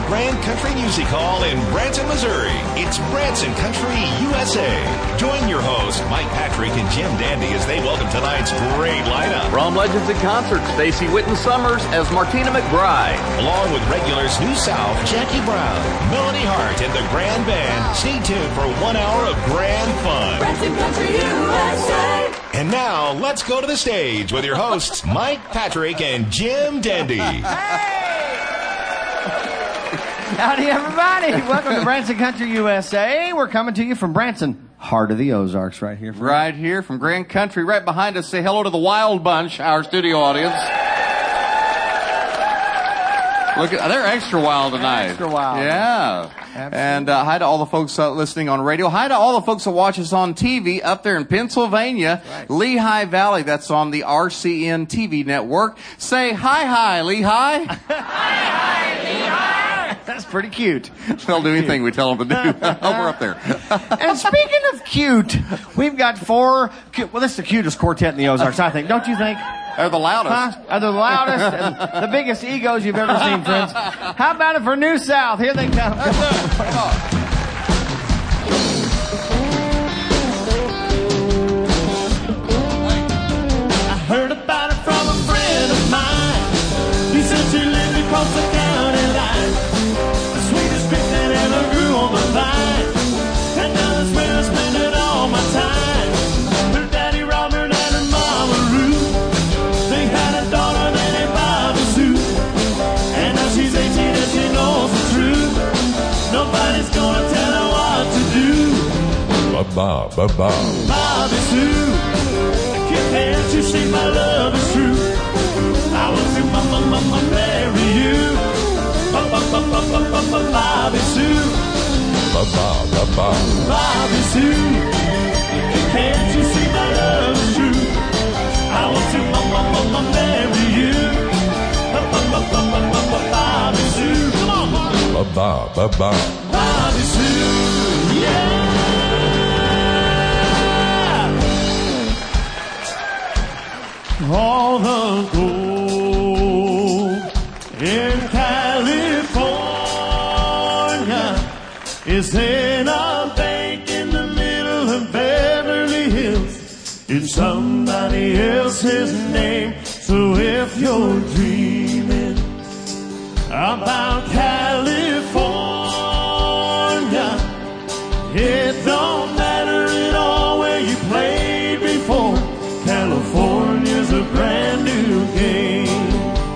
Grand Country Music Hall in Branson, Missouri. It's Branson Country USA. Join your hosts, Mike Patrick and Jim Dandy, as they welcome tonight's great lineup. From Legends in Concert, Stacey Whitten Summers as Martina McBride. Along with regulars New South, Jackie Brown, Melanie Hart, and the Grand Band. Stay tuned for 1 hour of grand fun. Branson Country USA. And now, let's go to the stage with your hosts, Mike Patrick and Jim Dandy. Howdy, everybody. Welcome to Branson Country USA. We're coming to you from Branson, heart of the Ozarks, right here. Right here from Grand Country. Right behind us, say hello to the Wild Bunch, our studio audience. Look, they're extra wild tonight. Extra wild. Yeah. Absolutely. And hi to all the folks listening on radio. Hi to all the folks that watch us on TV up there in Pennsylvania, right. Lehigh Valley. That's on the RCN TV network. Say hi, Lehigh. Hi, Lehigh. That's pretty cute. They'll do anything we tell them to do. We're up there. And speaking of cute, we've got four. Well, this is the cutest quartet in the Ozarks, I think. Don't you think? They're the loudest. Huh? They're the loudest and the biggest egos you've ever seen, friends. How about it for New South? Here they come. Come on. I heard about it from a friend of mine. He said she lived across the county line. The sweetest drink that ever grew on the vine. And now that's where I spend it all my time. Her daddy Robert and her mama Ruth. They had a daughter that ain't Bobby Sue. And now she's 18 and she knows the truth. Nobody's gonna tell her what to do. Bobby Sue, can't you see my love is true? I want to marry you. Bobby Sue. Bobby Sue, can't you see my love is true? I want to marry you. Bobby Sue, come on. Bobby Sue, yeah. All the gold in California is in a bank in the middle of Beverly Hills. It's somebody else's name. So if you're dreaming about California, it don't matter at all where you played before. California's a brand new game.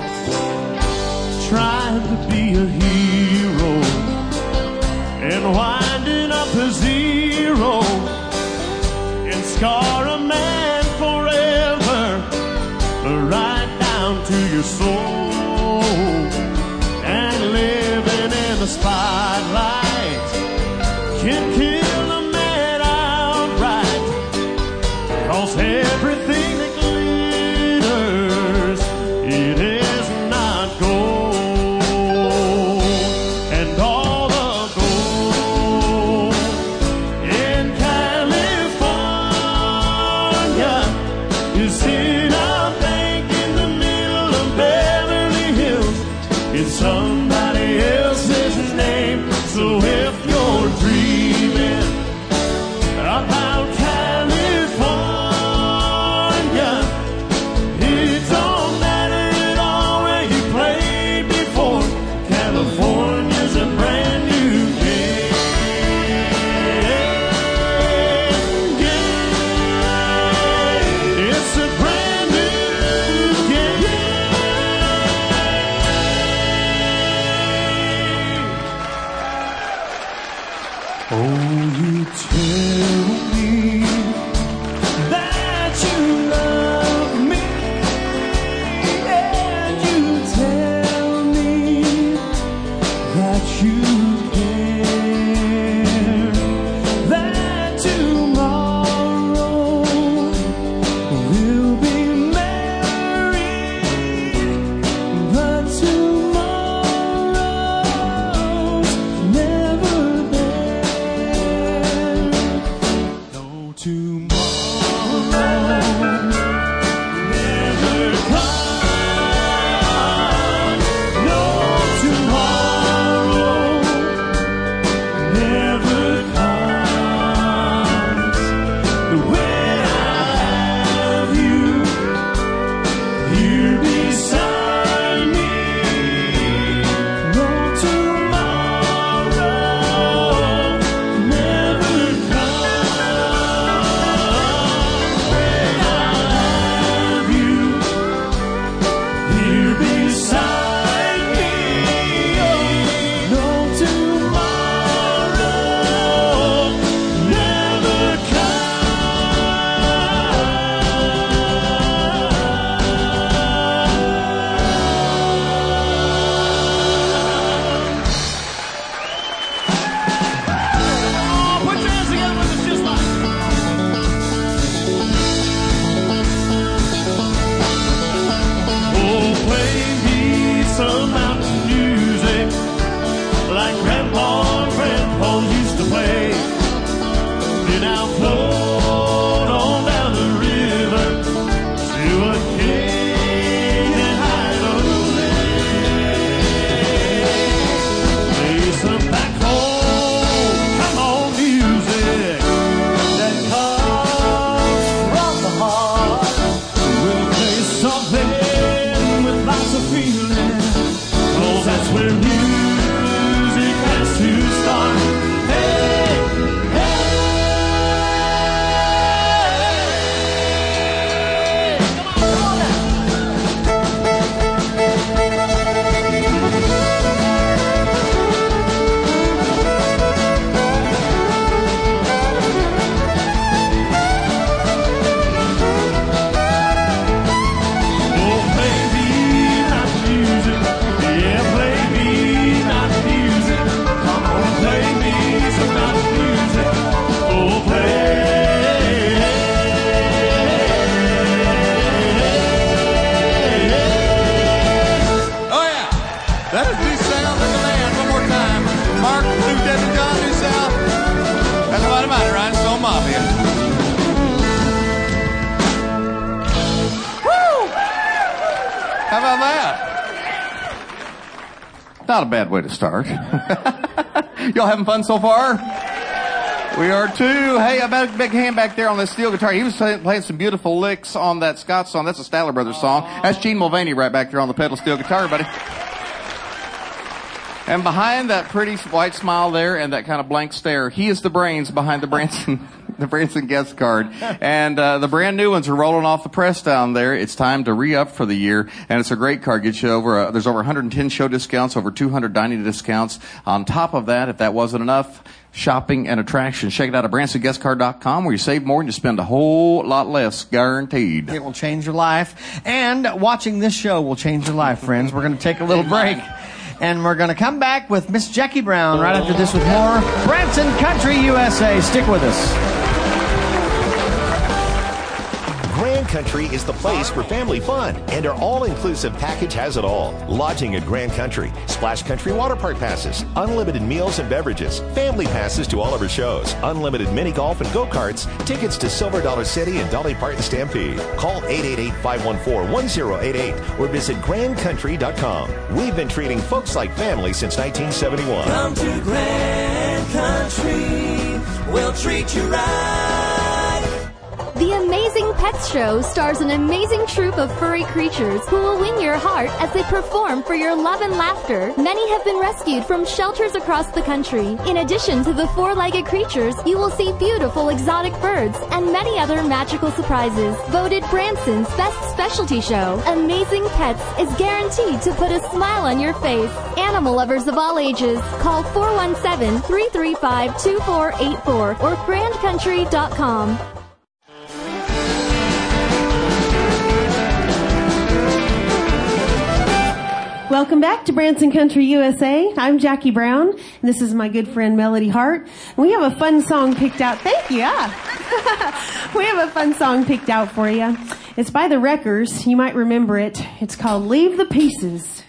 Trying to be a hero and winding up a zero and scar a man forever, right down to your soul. And living in the spotlight can kill a man outright. 'Cause everything that glitters, it is not gold. And all the gold in California is in a bank in the middle of Beverly Hills. It's somebody else's name. So if you're dreaming about California, it don't matter at all where you played before. California's a brand new game. It's a brand Oh, play me some mountain music like Grandpa and Grandpa used to play. Then I'll float on down the river to a Canaan hideaway. Play some back home, come on music that comes from the heart. We'll play something with lots of feeling, 'cause that's where music has to start. Hey, hey, come on now. Oh, play me not music, yeah, play me not music. Come on, play me some not music. Oh, Oh, yeah. That is New Sound in the Land. One more time. Mark, Lou, Devin, John, New Sound. That's about it, Ryan. So Mafia. Woo! How about that? Not a bad way to start. Y'all having fun so far? We are too. Hey, a big hand back there on the steel guitar. He was playing some beautiful licks on that Scott song. That's a Statler Brothers song. That's Gene Mulvaney right back there on the pedal steel guitar, buddy. And behind that pretty white smile there and that kind of blank stare, he is the brains behind the Branson guest card. And the brand new ones are rolling off the press down there. It's time to re-up for the year, and it's a great card. Gets you over. There's over 110 show discounts, over 200 dining discounts. On top of that, if that wasn't enough, shopping and attractions. Check it out at BransonGuestCard.com, where you save more and you spend a whole lot less, guaranteed. It will change your life. And watching this show will change your life, friends. We're going to take a little break. And we're going to come back with Miss Jackie Brown right after this with more Branson Country USA. Stick with us. Grand Country is the place for family fun, and our all-inclusive package has it all. Lodging at Grand Country, Splash Country water park passes, unlimited meals and beverages, family passes to all of our shows, unlimited mini golf and go-karts, tickets to Silver Dollar City and Dolly Parton Stampede. Call 888-514-1088 or visit grandcountry.com. We've been treating folks like family since 1971. Come to Grand Country, we'll treat you right. The Amazing Pets Show stars an amazing troupe of furry creatures who will win your heart as they perform for your love and laughter. Many have been rescued from shelters across the country. In addition to the four-legged creatures, you will see beautiful exotic birds and many other magical surprises. Voted Branson's best specialty show, Amazing Pets is guaranteed to put a smile on your face. Animal lovers of all ages, call 417-335-2484 or grandcountry.com. Welcome back to Branson Country USA. I'm Jackie Brown, and this is my good friend Melody Hart. And we have a fun song picked out. Thank you. Yeah. We have a fun song picked out for you. It's by the Wreckers. You might remember it. It's called Leave the Pieces.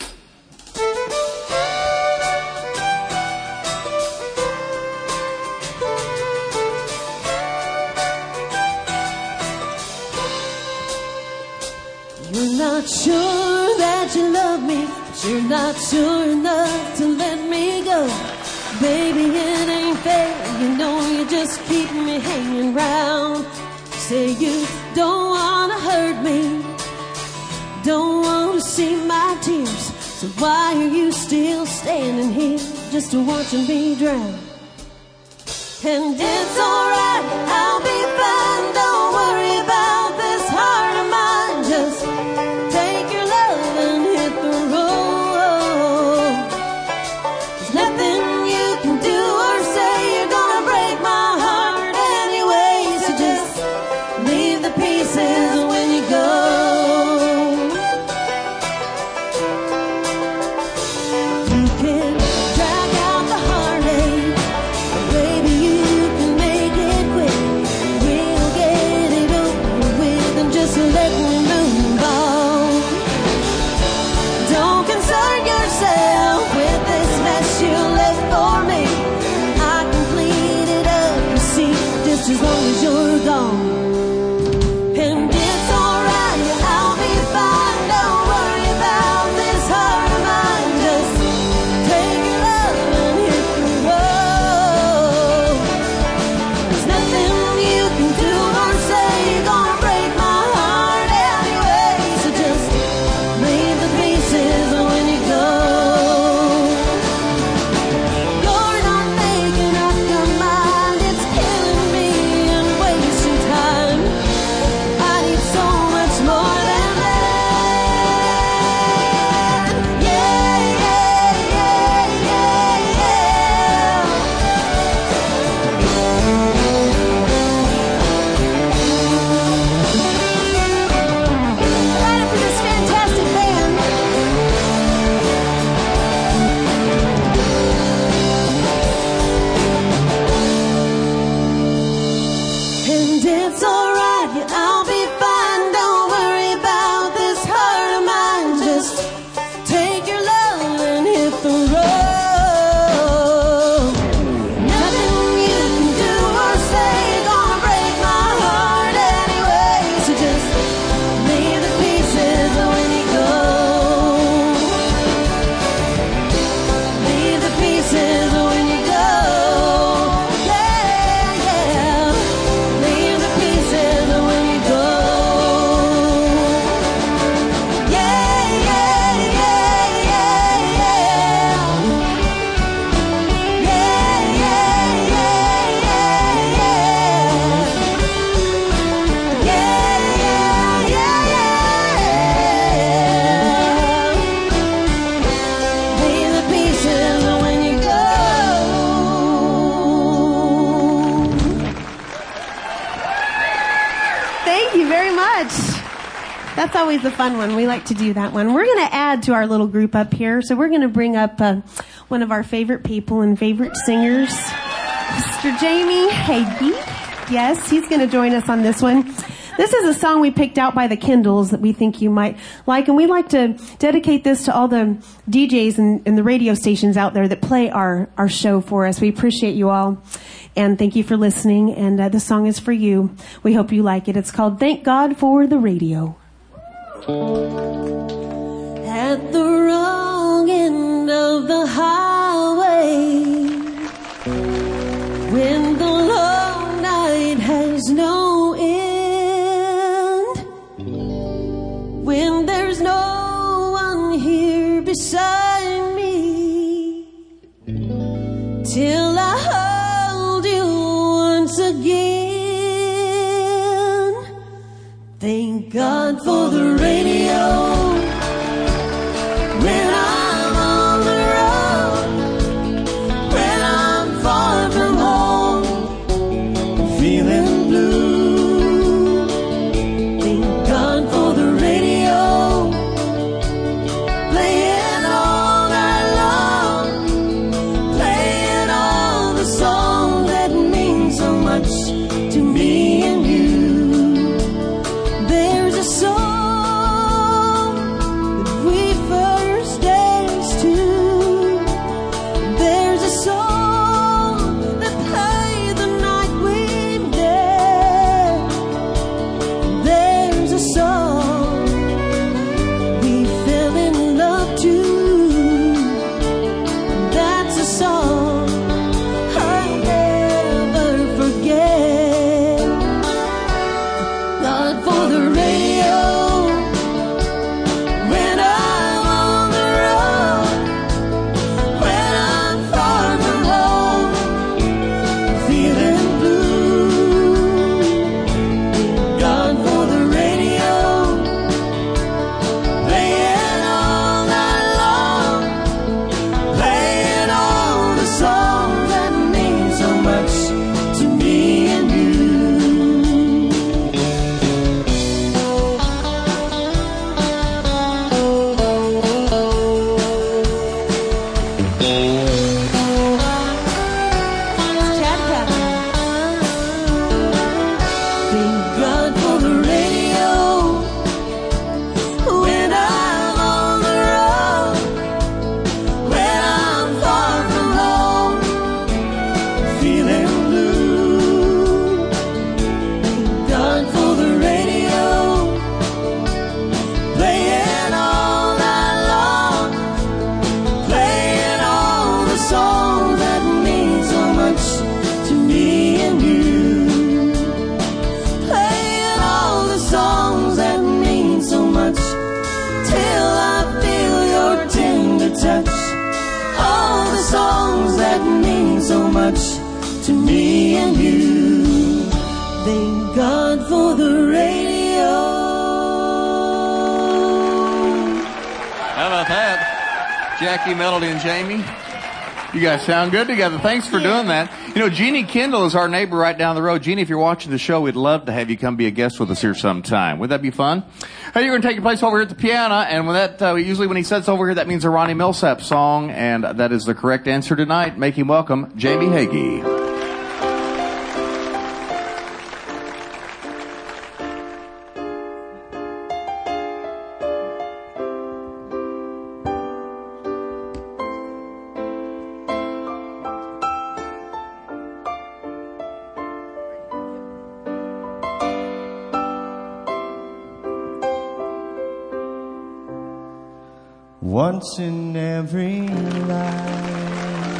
You're not sure that you love me, but you're not sure enough to let me go. Baby, it ain't fair, you know you just keep me hanging round. Say you don't wanna hurt me, don't wanna see my tears. So why are you still standing here just watching me drown? And it's alright, I'll be fine, don't worry about this heart of mine. Just take your love and hit the road. There's nothing you can do or say, you're gonna break my heart anyway. So just leave the pieces when you go. You can drag out the heartache, but baby, you can make it quick. you very much. That's always the fun one. We like to do that one. We're going to add to our little group up here. So we're going to bring up one of our favorite people and favorite singers, Mr. Jamie Hagee. Yes, he's going to join us on this one. This is a song we picked out by the Kindles that we think you might like, and we'd like to dedicate this to all the DJs and the radio stations out there that play our show for us. We appreciate you all, and thank you for listening, and this song is for you. We hope you like it. It's called Thank God for the Radio. At the wrong end of the highway, when the long night has no end, when there's no one here beside me, till I hold you once again. Thank God for the radio. When I'm on the road, when I'm far from home, feeling blue. Thank God for the radio, playing all night long, playing all the songs that mean so much to me and you. There's a song that we first danced to. There's a song that played the night we met. There's a song we fell in love to. That's a song I'll never forget. God for the radio. When I'm on the road, when I'm far from home, feeling blue. God for the radio, playing all night long, playing all the songs that mean so much to me and you. Thank God for the radio. When I'm on the road, when I'm far from home, feeling blue. Thank God for the radio, playing all night long, playing all the songs that mean so much to me and you. Playing all the songs that mean so much till I feel your tender touch. All the songs that mean so much to me and you. Thank God for the radio. How about that? Jackie, Melody, and Jamie. You guys sound good together. Thanks for doing that. You know, Jeannie Kendall is our neighbor right down the road. Jeannie, if you're watching the show, we'd love to have you come be a guest with us here sometime. Would that be fun? Hey, you're going to take your place over here at the piano, and when that, usually when he sits over here, that means a Ronnie Millsap song, and that is the correct answer tonight. Make him welcome, Jamie Hagee. Once in every life,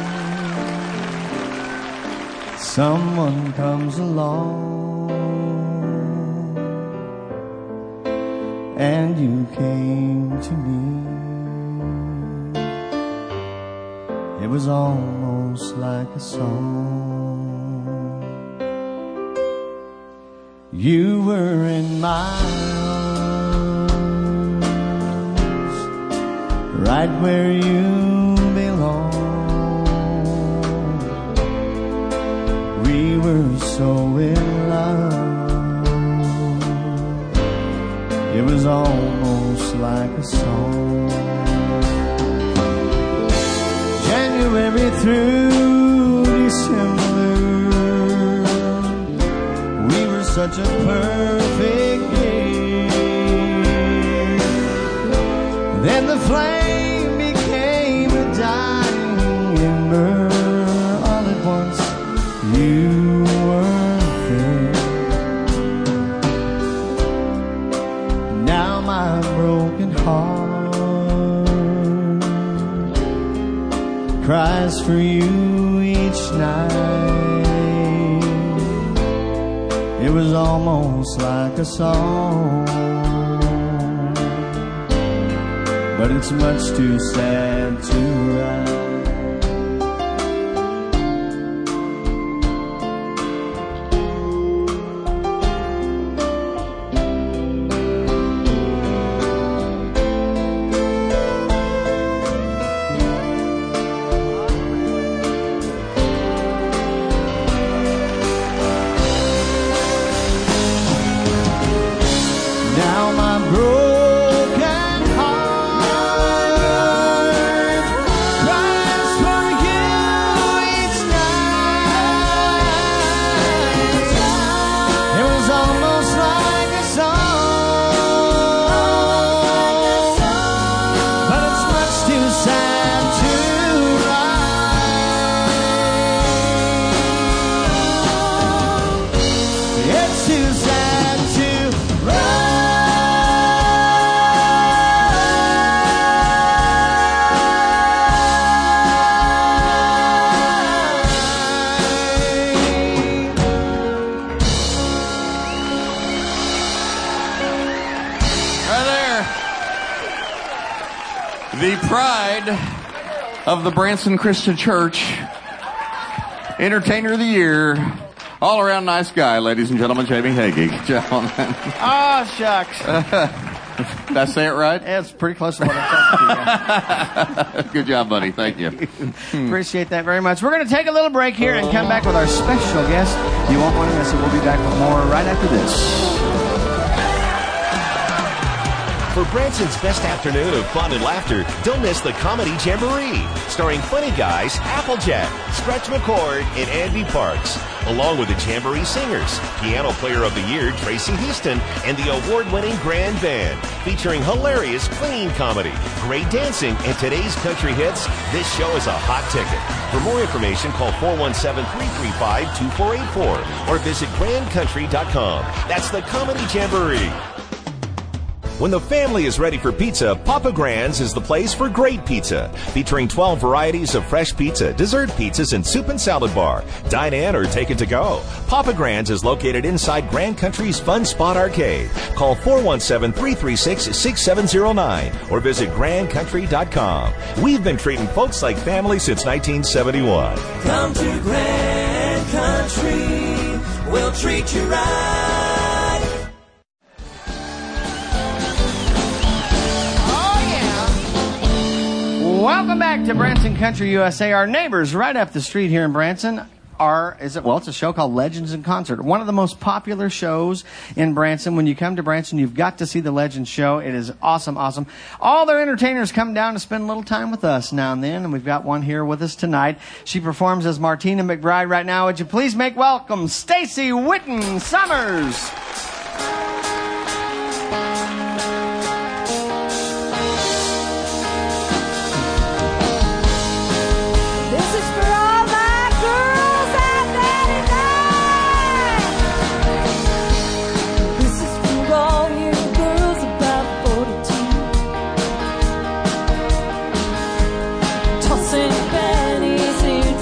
someone comes along, and you came to me. It was almost like a song. You were in my right where you belong. We were so in love. It was almost like a song. January through December, we were such a perfect year. Then the flame became a dying ember. All at once you weren't there. Now my broken heart cries for you each night. It was almost like a song, but it's much too sad to write. The pride of the Branson Christian Church, Entertainer of the Year, all around nice guy, ladies and gentlemen, Jamie Hagee. Gentlemen. Oh, shucks. Did I say it right? Yeah, it's pretty close to what I thought to you. Good job, buddy. Thank you. Appreciate that very much. We're going to take a little break here and come back with our special guest. You won't want to miss it. We'll be back with more right after this. For Branson's best afternoon of fun and laughter, don't miss the Comedy Jamboree, starring funny guys Applejack, Stretch McCord, and Andy Parks, along with the Jamboree Singers, Piano Player of the Year Tracy Houston, and the award-winning Grand Band, featuring hilarious clean comedy, great dancing, and today's country hits. This show is a hot ticket. For more information, call 417-335-2484 or visit grandcountry.com. That's the Comedy Jamboree. When the family is ready for pizza, Papa Grand's is the place for great pizza. Featuring 12 varieties of fresh pizza, dessert pizzas, and soup and salad bar. Dine in or take it to go. Papa Grand's is located inside Grand Country's Fun Spot Arcade. Call 417-336-6709 or visit grandcountry.com. We've been treating folks like family since 1971. Come to Grand Country, we'll treat you right. Welcome back to Branson Country USA. Our neighbors right up the street here in Branson it's a show called Legends in Concert. One of the most popular shows in Branson. When you come to Branson, you've got to see the Legends show. It is awesome, awesome. All their entertainers come down to spend a little time with us now and then, and we've got one here with us tonight. She performs as Martina McBride right now. Would you please make welcome Stacy Witten Summers.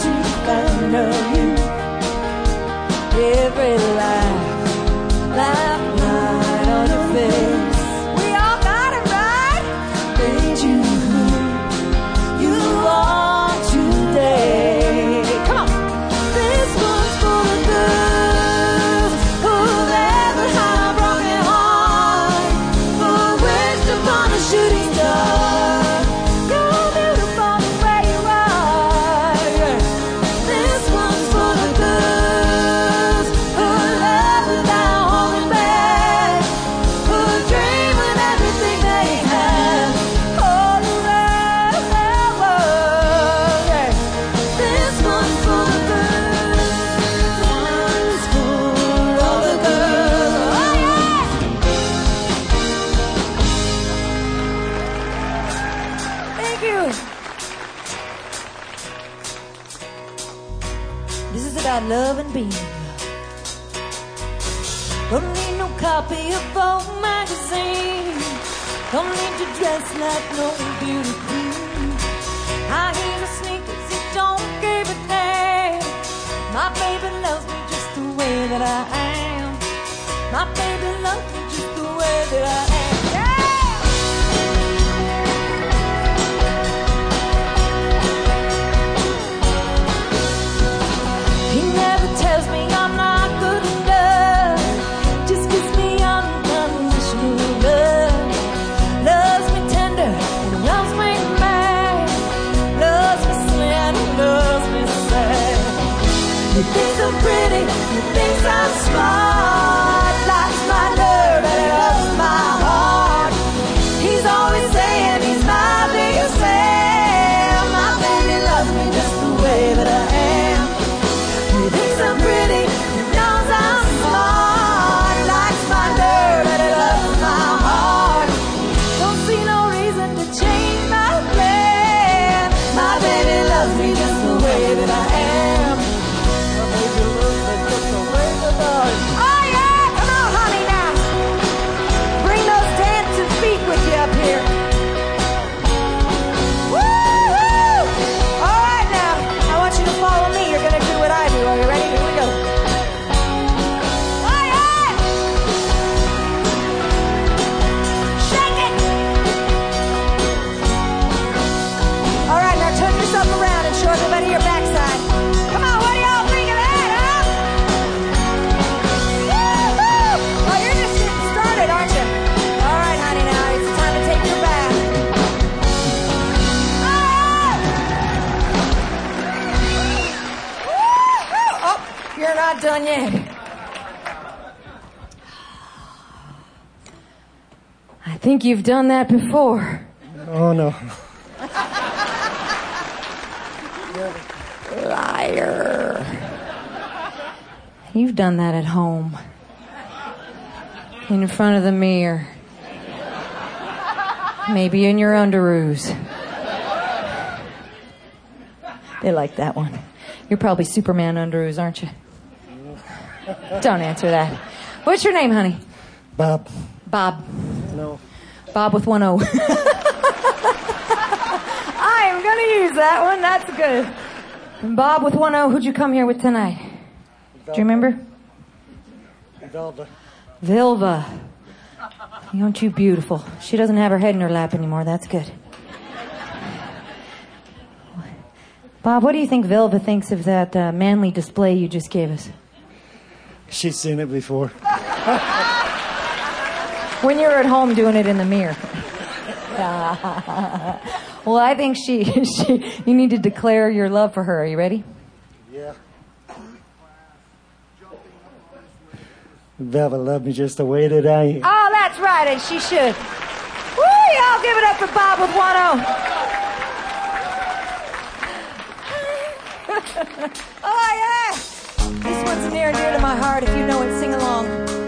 Every life about love and being loved. Don't need no copy of Vogue magazine. Don't need to dress like no beauty queen. High heels and sneakers, it don't give a damn. My baby loves me just the way that I am. My baby loves me just the way that I am. He never tells me I'm not good enough. Just gives me unconditional love. Loves me tender and loves me mad. Loves me sad and loves me sad. He thinks I'm pretty, he thinks I'm smart. Likes my nerve and loves my heart. He's always saying he's my biggest fan. My baby loves me just the way that I am. He thinks I'm pretty, he knows I'm smart. Likes my nerve and loves my heart. Don't see no reason to change my plan. My baby loves me just the way that I am. My baby loves me just the way that I am. Oh yeah, come on honey now. Bring those dancing feet with you up here. Woo-hoo! All right now, I want you to follow me. You're gonna do what I do. Are you ready? Here we go. Oh yeah! Shake it! All right, now turn yourself around and show everybody your backside. Come on, what do y'all think of that, huh? Woo-hoo! Oh, you're just getting started, aren't you? All right, honey, now it's time to take your bath. Woo-hoo! Oh, you're not done yet. I think you've done that before. Oh, no. Liar. You've done that at home. In front of the mirror. Maybe in your underoos. They like that one. You're probably Superman underoos, aren't you? Don't answer that. What's your name, honey? Bob. Bob. No. Bob with one O. I am going to use that one. That's good. And Bob with one O, who'd you come here with tonight? Do you remember? Velva. Vilva. Aren't you beautiful? She doesn't have her head in her lap anymore. That's good. Bob, what do you think Vilva thinks of that manly display you just gave us? She's seen it before. When you were at home doing it in the mirror. Well, I think you need to declare your love for her. Are you ready? Yeah. Velva loved me just the way that I am. Oh, that's right, and she should. Woo, y'all give it up for Bob with one O. Oh, yeah. This one's near and dear to my heart. If you know it, sing along.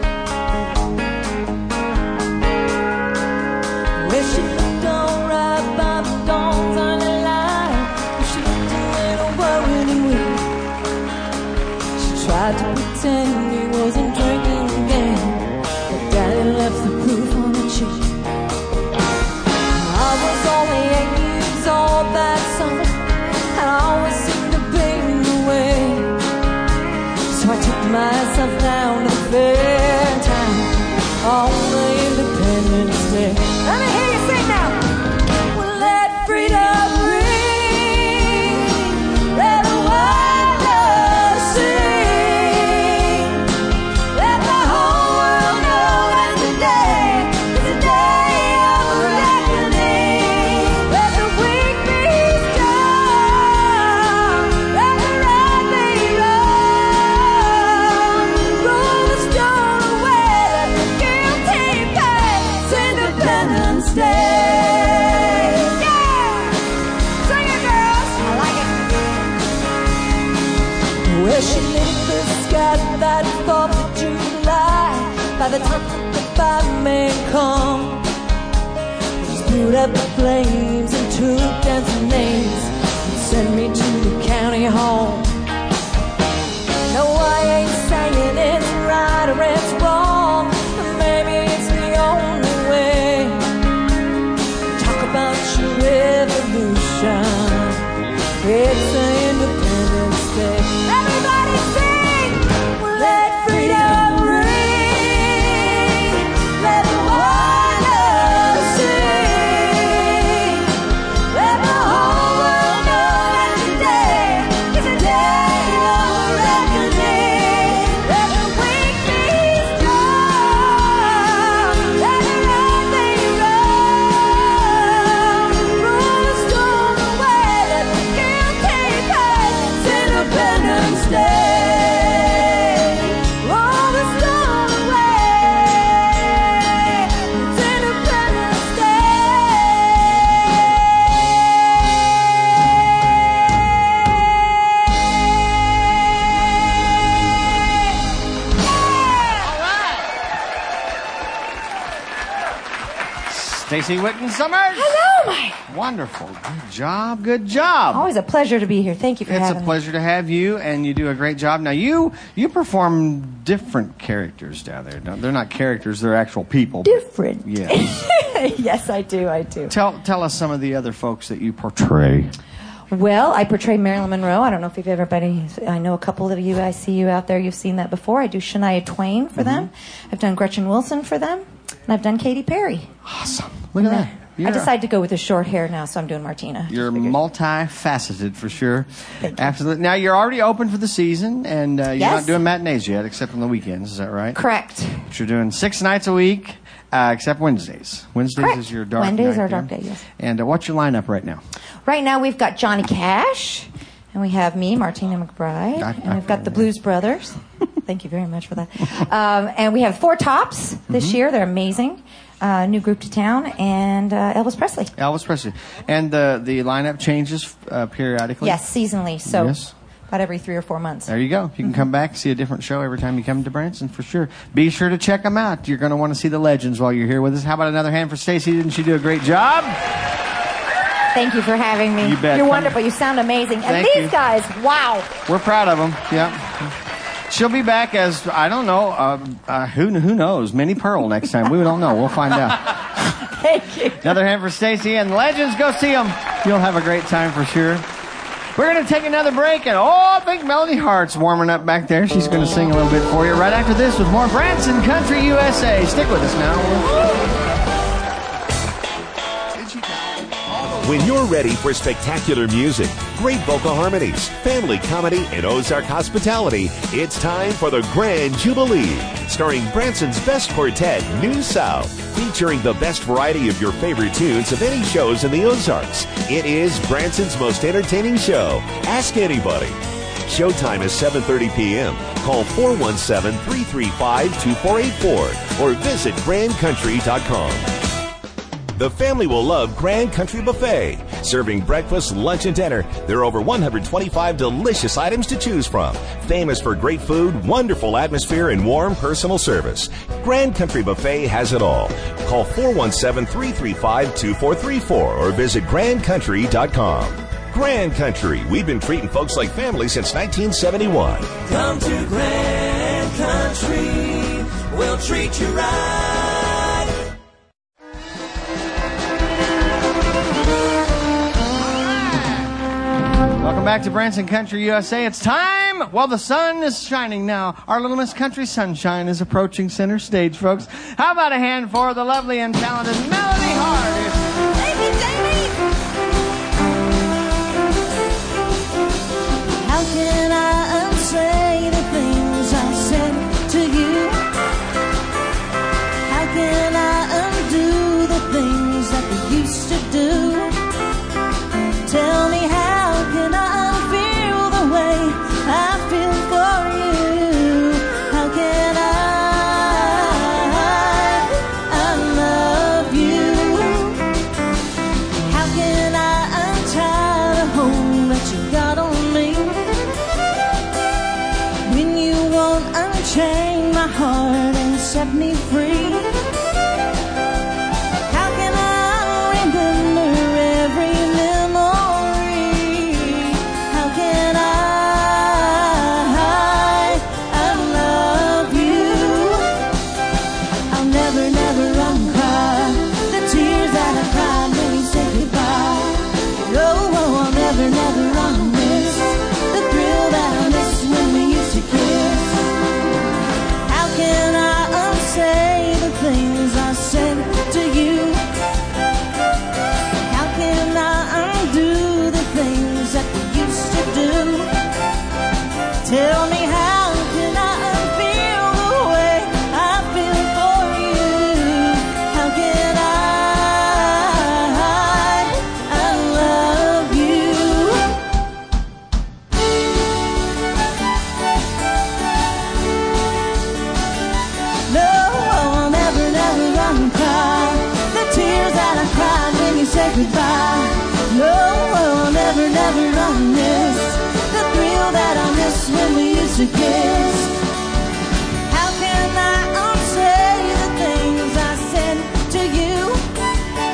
Well, she looked alright by the dawn's early light. She looked a little worried and weak. She tried to pretend he wasn't drinking again, but Daddy left the proof on her cheek. I was only 8 years old that summer, and I always seemed to be in the way. So I took myself down to Fairtown on the Independence Day. Let me hear you sing now. Well, let freedom ring, let the wild love sing, let the whole world know that today is a day of reckoning. Let the weak be strong, let the right be wrong. Roll the stone away, let the guilty pay. It's Independence Day. Yeah! Sing it, girls. I like it. Well, she lit the sky that 4th of July. By the time the firemen come, she spewed up the flames and took dancing names and sent me to the county home. Stacey Witten Summers. Hello, Mike. Wonderful. Good job. Good job. Always a pleasure to be here. Thank you for having me. It's a pleasure to have you, and you do a great job. Now, you perform different characters down there. They're not characters; they're actual people. Different. Yes. Yes, I do. Tell us some of the other folks that you portray. Well, I portray Marilyn Monroe. I don't know if I know a couple of you. I see you out there. You've seen that before. I do Shania Twain for them. I've done Gretchen Wilson for them. And I've done Katy Perry. Awesome. Look at that. I decided to go with the short hair now, so I'm doing Martina. You're multifaceted for sure. Absolutely. Now, you're already open for the season, and you're not doing matinees yet, except on the weekends. Is that right? Correct. But you're doing 6 nights a week, except Wednesdays. Wednesdays is your dark Wednesdays night. are dark day, yes. And what's your lineup right now? Right now, we've got Johnny Cash, and we have me, Martina McBride, and we've got the Blues Brothers. Thank you very much for that. And we have Four Tops this year. They're amazing. New group to town, and Elvis Presley. Elvis Presley. And the lineup changes periodically? Yes, seasonally. So about every 3 or 4 months. There you go. You can come back, see a different show every time you come to Branson, for sure. Be sure to check them out. You're going to want to see the legends while you're here with us. How about another hand for Stacey? Didn't she do a great job? Thank you for having me. You bet. You're wonderful. You sound amazing. And these guys, wow. We're proud of them. Yeah. She'll be back as, I don't know, who knows, Minnie Pearl next time. We don't know. We'll find out. Thank you. Another hand for Stacey and legends. Go see them. You'll have a great time for sure. We're going to take another break, and I think Melody Hart's warming up back there. She's going to sing a little bit for you right after this with more Branson Country USA. Stick with us now. When you're ready for spectacular music, great vocal harmonies, family comedy, and Ozark hospitality, it's time for the Grand Jubilee, starring Branson's best quartet, New South, featuring the best variety of your favorite tunes of any shows in the Ozarks. It is Branson's most entertaining show. Ask anybody. Showtime is 7:30 p.m. Call 417-335-2484 or visit grandcountry.com. The family will love Grand Country Buffet. Serving breakfast, lunch, and dinner, there are over 125 delicious items to choose from. Famous for great food, wonderful atmosphere, and warm personal service. Grand Country Buffet has it all. Call 417-335-2434 or visit grandcountry.com. Grand Country, we've been treating folks like family since 1971. Come to Grand Country, we'll treat you right. Welcome back to Branson Country USA. It's time. Well, the sun is shining now. Our little Miss Country Sunshine is approaching center stage, folks. How about a hand for the lovely and talented Melody Hart? How can I unsay the things I said to you? How can I undo the things that we used to do? Tell me, how can I unfeel the way I feel for you? How can I love you? How can I untie the hold that you got on me? When you won't unchain my heart and set me free? How can I remember every memory? How can I love you? I'll never, never uncry the tears that I cried when we said goodbye. No, I'll never, never unmiss the thrill that I miss when we used to kiss. How can I unsay the things I said to you? How can I undo the things that we used to do? Tell me, how can I unfeel the way I feel for you? How can I love you? No, I'll never, never uncry the tears that I cried when you said goodbye. No, I'll never, never unmiss the thrill that I miss when we used to kiss. How can I unsay the things I said to you?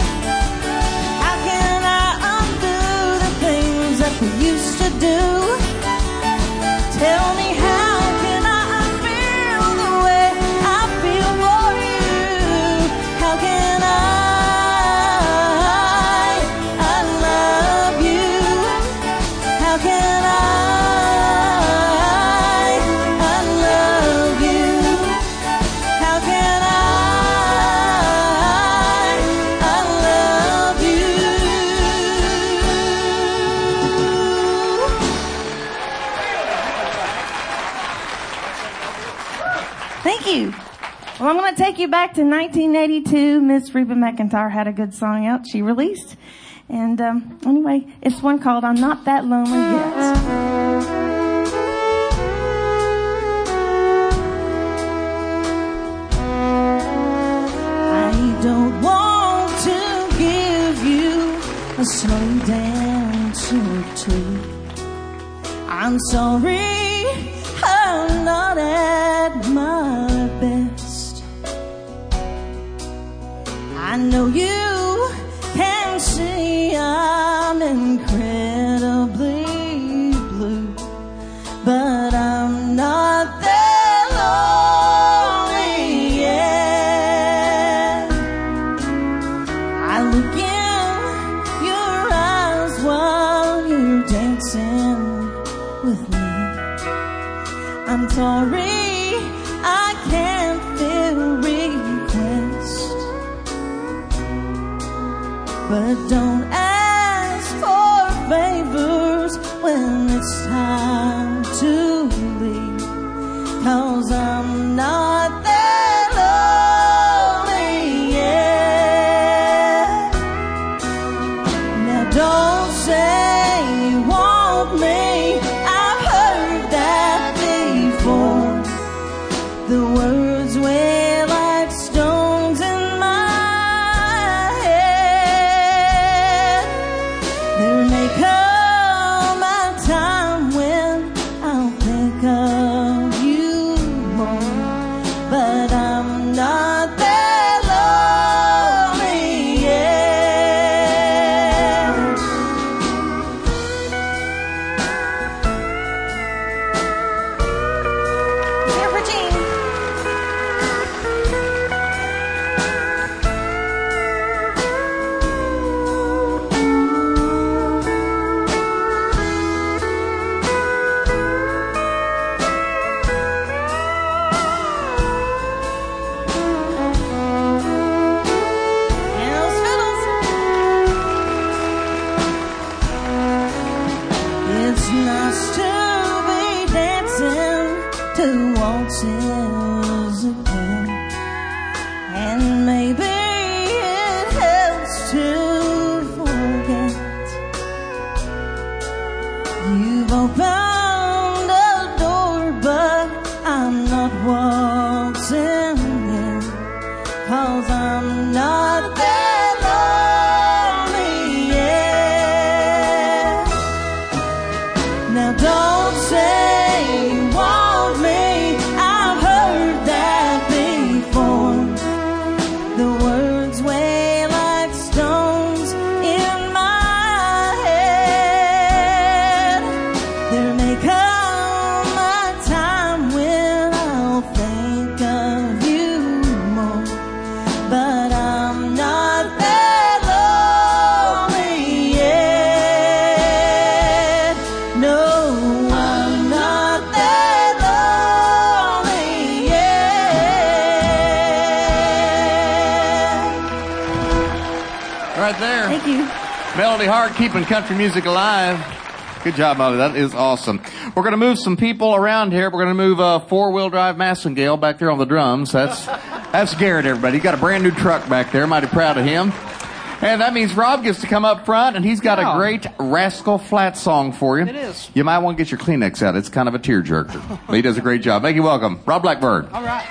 I'm going to take you back to 1982. Miss Reba McEntire had a good song out she released. And anyway, it's one called I'm Not That Lonely Yet. I don't want to give you a slow dance or two. I'm sorry, I'm not at my best. I know you can see I'm incredibly blue, but I'm not that lonely yet. I look in your eyes while you're dancing with me. I'm sorry, I can't feel request, but don't ask for favors when it's time to leave, 'cause I'm not that lonely yet. Now don't say you want me, I've heard that before. The words weigh like stones in my head. There may come a time when I'll think of you more, but I'm not that lonely yet. Here for Jean. It's nice to be dancing to waltzes again, and maybe it helps to forget. You've opened a door, but I'm not waltzing in, 'cause I'm not that lonely yet. Now don't say you want me, I've heard that before. The words weigh like stones in my head. There may come a time when I'll think of you more, but I'm not that lonely yet. No, I'm not that lonely yet. Right there. Thank you. Melody Hart keeping country music alive. Good job, Melody. That is awesome. We're going to move some people around here. We're going to move four-wheel drive Massengale back there on the drums. That's Garrett, everybody. He got a brand new truck back there. Mighty proud of him. And that means Rob gets to come up front, and he's got a great Rascal Flatts song for you. It is. You might want to get your Kleenex out. It's kind of a tearjerker. But he does a great job. Make you welcome, Rob Blackbird. All right.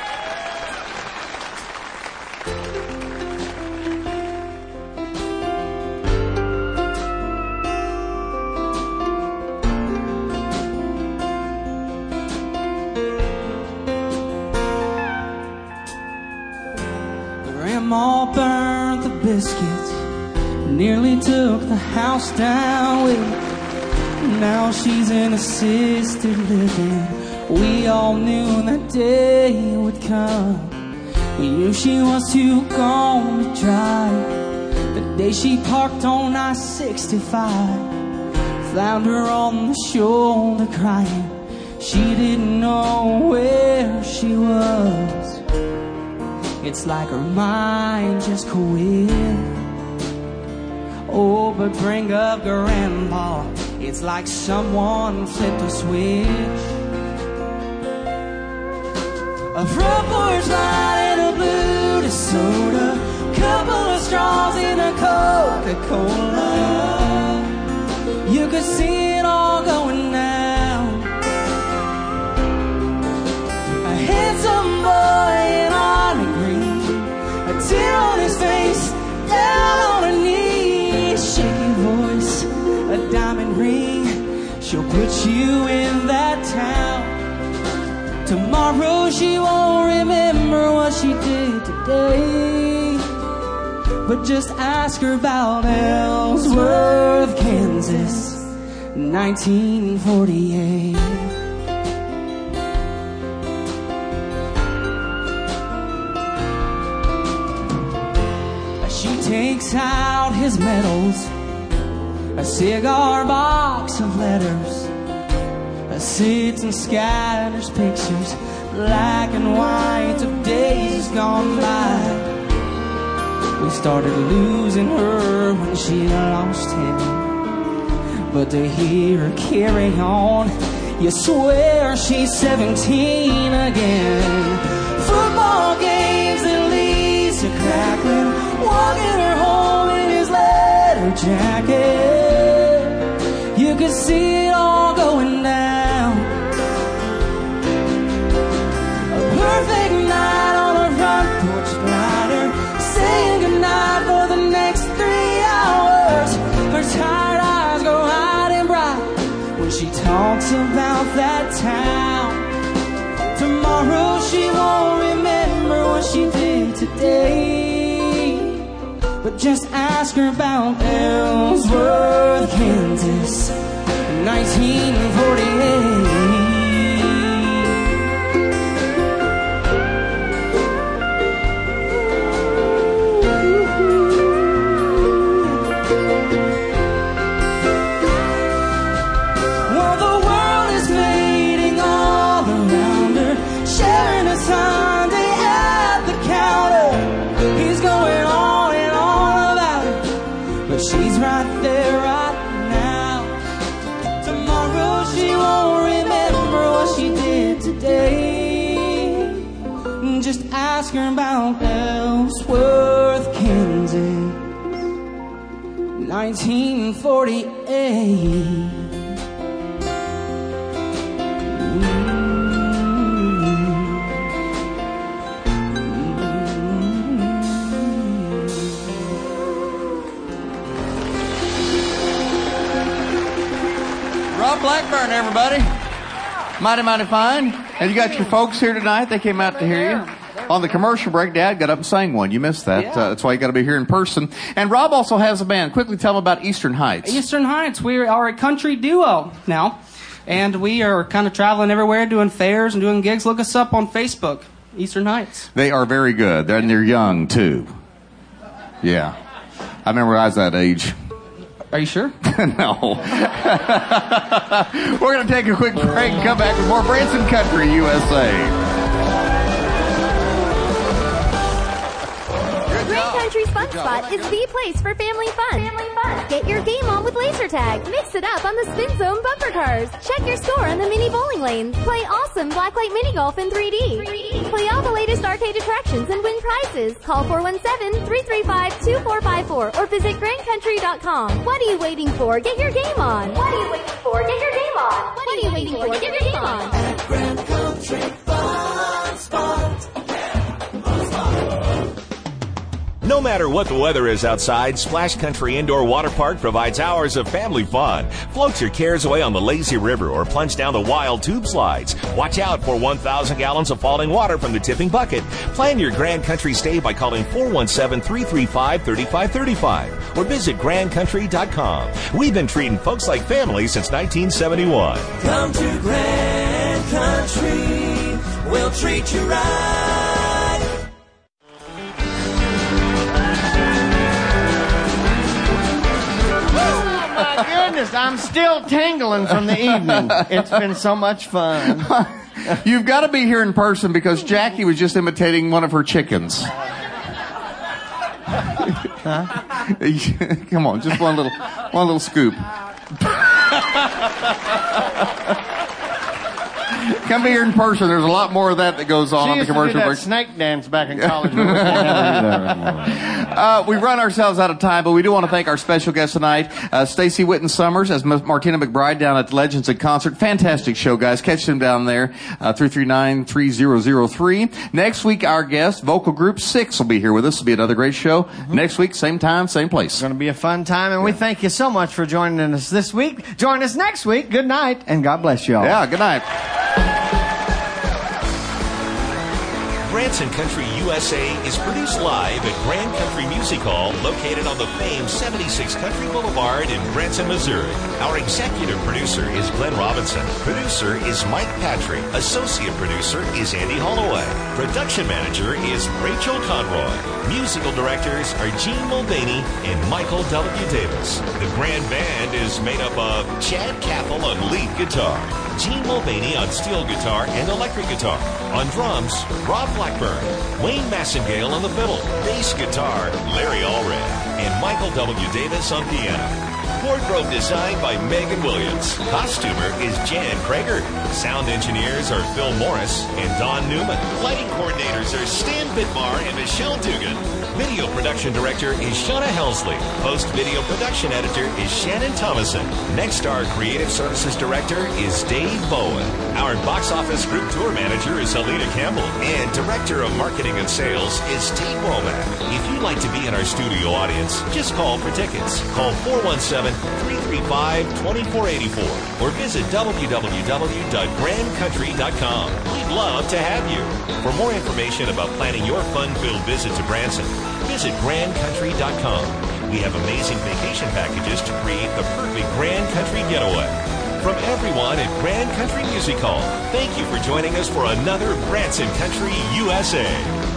Grandma burned the biscuits, nearly took the house down with her. Now she's in assisted living. We all knew that day would come. We knew she was too gone to drive. The day she parked on I-65, found her on the shoulder crying. She didn't know where she was. It's like her mind just quit. Oh, but bring up Grandpa, it's like someone flipped a switch. A front porch light and a blue DeSoto, couple of straws in a Coca-Cola. You could see it all going down. A handsome boy in army green, a tear on his face, down on her knees, shaky voice, a diamond ring. She'll put you in that town. Tomorrow she won't remember what she did today, but just ask her about Ellsworth, Kansas, 1948. She takes out his medals, a cigar box of letters, sits and scatters pictures, black and white, of days gone by. We started losing her when she lost him, but to hear her carry on, you swear she's 17 again. Football games and leaves are crackling, walking her home in his leather jacket. You could see it all going down. Perfect night on a front porch glider, saying goodnight for the next 3 hours. Her tired eyes go wide and bright when she talks about that town. Tomorrow she won't remember what she did today, but just ask her about Ellsworth, Kansas, 1948. Sunday at the counter, he's going on and on about it, but she's right there right now. Tomorrow she won't remember what she did today. Just ask her about Ellsworth, Kansas, 1948. Rob Blackburn, everybody. Mighty, mighty fine. And you got your folks here tonight. They came out to hear you. On the commercial break, Dad got up and sang one. You missed that. Yeah. That's why you got to be here in person. And Rob also has a band. Quickly tell them about Eastern Heights. Eastern Heights. We are a country duo now. And we are kind of traveling everywhere, doing fairs and doing gigs. Look us up on Facebook, Eastern Heights. They are very good. They're young, too. Yeah. I remember I was that age. Are you sure? No. We're going to take a quick break and come back with more Branson Country USA. Grand Country's Fun Spot is the place for family fun. Get your game on with laser tag. Mix it up on the Spin Zone bumper cars. Check your score on the mini bowling lanes. Play awesome blacklight mini golf in 3D. Play all the latest arcade attractions and win prizes. Call 417-335-2454 or visit grandcountry.com. What are you waiting for? Get your game on. What are you waiting for? Get your game on. What are you waiting for? Get your game on. At Grand Country Fun Spot. No matter what the weather is outside, Splash Country Indoor Water Park provides hours of family fun. Float your cares away on the lazy river or plunge down the wild tube slides. Watch out for 1,000 gallons of falling water from the tipping bucket. Plan your Grand Country stay by calling 417-335-3535 or visit grandcountry.com. We've been treating folks like family since 1971. Come to Grand Country, we'll treat you right. Goodness, I'm still tingling from the evening. It's been so much fun. You've got to be here in person because Jackie was just imitating one of her chickens. Huh? Come on, just one little scoop. Come here in person. There's a lot more of that goes on the commercial break. Snake dance back in college. We run ourselves out of time, but we do want to thank our special guest tonight, Stacy Witten Summers, as Martina McBride down at Legends in Concert. Fantastic show, guys. Catch them down there, 339-3003. Next week, our guest, vocal group 6, will be here with us. It'll be another great show. Next week, same time, same place. It's going to be a fun time, and we thank you so much for joining us this week. Join us next week. Good night, and God bless you all. Yeah, good night. Branson Country USA is produced live at Grand Country Music Hall, located on the famed 76 Country Boulevard in Branson, Missouri. Our executive producer is Glenn Robinson. Producer is Mike Patrick. Associate producer is Andy Holloway. Production manager is Rachel Conroy. Musical directors are Gene Mulvaney and Michael W. Davis. The grand band is made up of Chad Cathell on lead guitar, Gene Mulvaney on steel guitar and electric guitar. On drums, Rob Blackburn, Wayne Massengale on the fiddle, bass guitar, Larry Allred, and Michael W. Davis on piano. Wardrobe designed by Megan Williams. Costumer is Jan Krager. Sound engineers are Phil Morris and Don Newman. Lighting coordinators are Stan Bitmar and Michelle Dugan. Video production director is Shauna Helsley. Post-video production editor is Shannon Thomason. Nexstar creative services director is Dave Bowen. Our box office group tour manager is Helena Campbell. And director of marketing and sales is Tate Womack. If you'd like to be in our studio audience, just call for tickets. Call 417-335-2484 or visit www.grandcountry.com. We'd love to have you. For more information about planning your fun-filled visit to Branson, visit grandcountry.com. We have amazing vacation packages to create the perfect Grand Country getaway. From everyone at Grand Country Music Hall, thank you for joining us for another Branson Country USA.